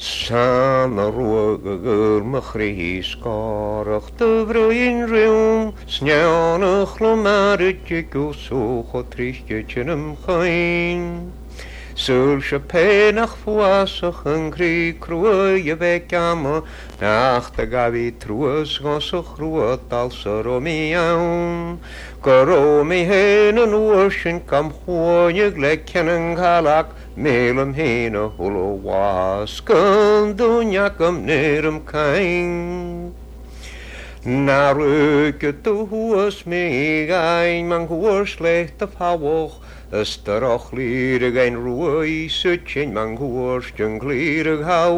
San a ruagagur machri scarach dyfryn rhywm Snian a chlwmarid yw sŵch o trichio chynnym chain Sŵl sy penach fwasach yn cri crwy y fe gama Nach dy gafi trwys gosach rwyd dalsar o mi iawn Goro mi hen yn wys yn gam chwain y glecen yn calac Mel am hen a hwl o was Gyndwniac am ner am cain Na rwyg y dwys mi gain Ma'n gwrs leit y ffawoch Ystyrach lir ag ein rwy Sytchen ma'n gwrs dyn glir ag haw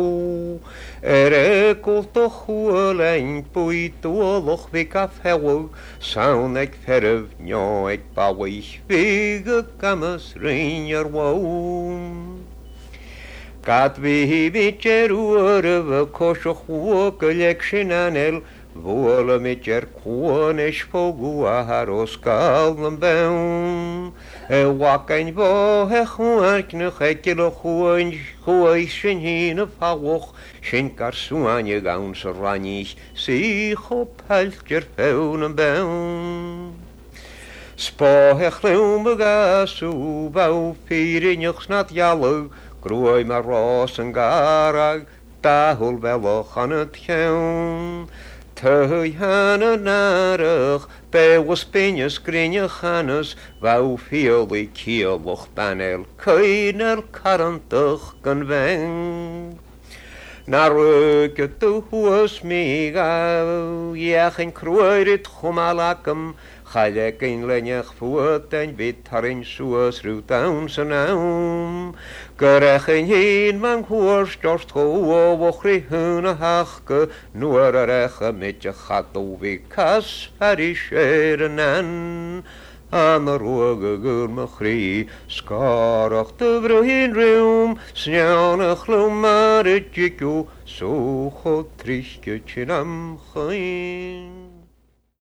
Egol dy chwyl ein bwyd Dwoloch fi gaff hewog Sawn ag ferf nio ag bawych Fig y gamas rhain ar waw Gad fi jerwr y fy cosach wog y lecsin anel Fwyl y midger cwn eich ffogw a haros gael yn bewn Wag ein fo hech wargnach egil o chwy sy'n hyn y fawch Sy'n garswan y gawn sy'n ranich Sych o palger fewn yn bewn Spohech lewn y gasw Faw ffyrin i'ch snad ialw Grwy mae ros yn garag Dahwl feloch an y llawn Twy han y narach, bewas binias grinach hanas, faw fiol i ciolwch banel, cyn ar carantach gan feng. Na rwyg y dwys mi gaw, iach yn crwyrid chwmalagam, chaleg ein lenyach fwyd ein byd ar ein sŵas rhyw dawn sy'n awn. Gyrech ein hyn ma'n hwrs dros tho o wochri hyn a hachga, nŵr ar eich y midja chadw fi cas ar i sher yn an. Am y rwag y gyrmachri, sgarach dyfrwyn rhywm, snian a chlwm ar y digw, sŵch o trichio chyn am chain.